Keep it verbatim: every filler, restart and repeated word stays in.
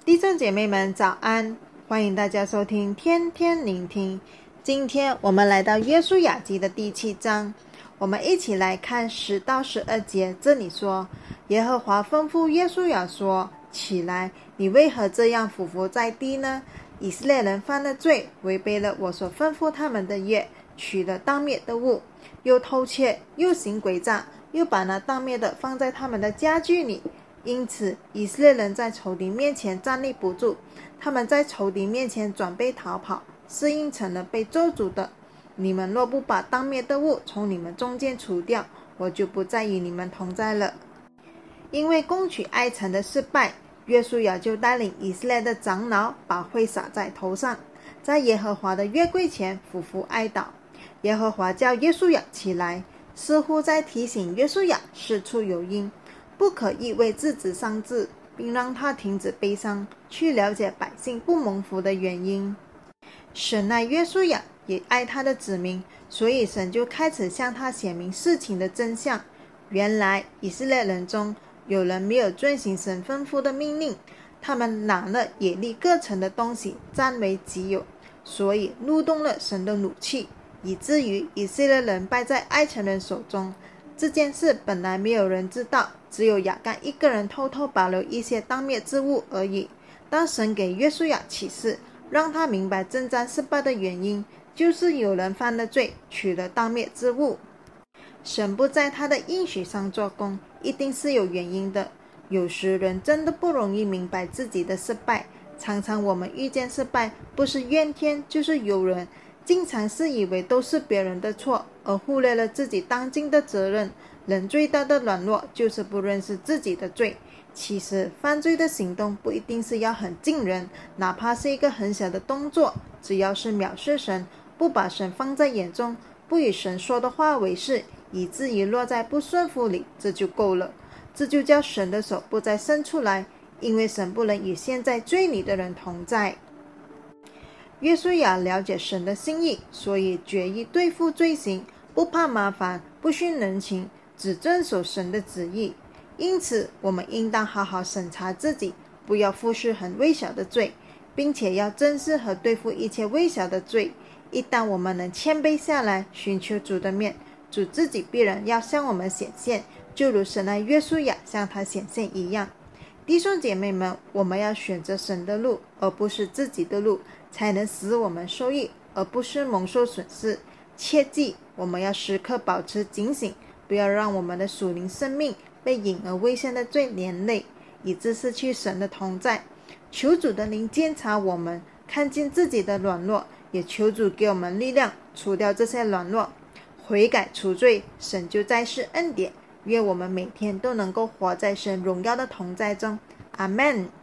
弟兄姐妹们早安，欢迎大家收听天天聆听。今天我们来到约书亚记的第七章，我们一起来看十到十二节。这里说，耶和华吩咐约书亚说，起来，你为何这样俯伏在地呢？以色列人犯了罪，违背了我所吩咐他们的约，取了当灭的物，又偷窃，又行诡诈，又把那当灭的放在他们的家具里。因此以色列人在仇敌面前站立不住，他们在仇敌面前转背逃跑，是因成了被咒诅的。你们若不把当灭的物从你们中间除掉，我就不再与你们同在了。因为攻取爱城的失败，约书亚就带领以色列的长老把灰撒在头上，在耶和华的约柜前俯伏哀悼。耶和华叫约书亚起来，似乎在提醒约书亚事出有因，不可以为自己丧志，并让他停止悲伤，去了解百姓不蒙福的原因。神爱约书亚，也爱他的子民，所以神就开始向他显明事情的真相。原来以色列人中有人没有遵行神吩咐的命令，他们拿了耶利各城的东西占为己有，所以怒动了神的怒气，以至于以色列人败在爱城人手中。这件事本来没有人知道，只有亚干一个人偷偷保留一些当灭之物而已。当神给约书亚启示，让他明白征战失败的原因，就是有人犯了罪，取了当灭之物。神不在他的应许上做工，一定是有原因的。有时人真的不容易明白自己的失败，常常我们遇见失败，不是怨天就是尤人，经常是以为都是别人的错，而忽略了自己当尽的责任。人最大的软弱就是不认识自己的罪。其实犯罪的行动不一定是要很惊人，哪怕是一个很小的动作，只要是藐视神，不把神放在眼中，不以神说的话为是，以至于落在不顺服里，这就够了。这就叫神的手不再伸出来，因为神不能与陷在罪里的人同在。约书亚了解神的心意，所以决意对付罪行，不怕麻烦，不徇人情，只遵守神的旨意。因此我们应当好好审查自己，不要忽视很微小的罪，并且要珍视和对付一切微小的罪。一旦我们能谦卑下来，寻求主的面，主自己必然要向我们显现，就如神爱约书亚向他显现一样。弟兄姐妹们，我们要选择神的路，而不是自己的路，才能使我们受益，而不是蒙受损失。切记，我们要时刻保持警醒，不要让我们的属灵生命被隐而未现的罪连累，以致失去神的同在。求主的灵监察我们，看见自己的软弱，也求主给我们力量，除掉这些软弱，悔改除罪，神就再施恩典。愿我们每天都能够活在神荣耀的同在中。阿们。